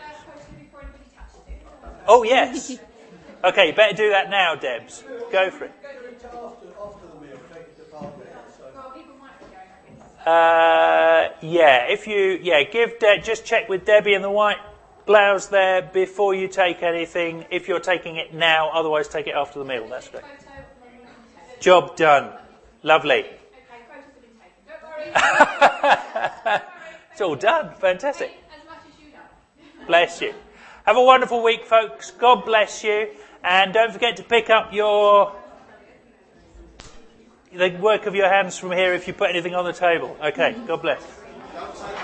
Oh yes. Okay, you better do that now, Debs. Go for it. Just check with Debbie in the white blouse there before you take anything. If you're taking it now, otherwise take it after the meal. That's great. Job done. Lovely. It's all done. Fantastic. Bless you. Have a wonderful week, folks. God bless you. And don't forget to pick up the work of your hands from here if you put anything on the table. Okay, God bless.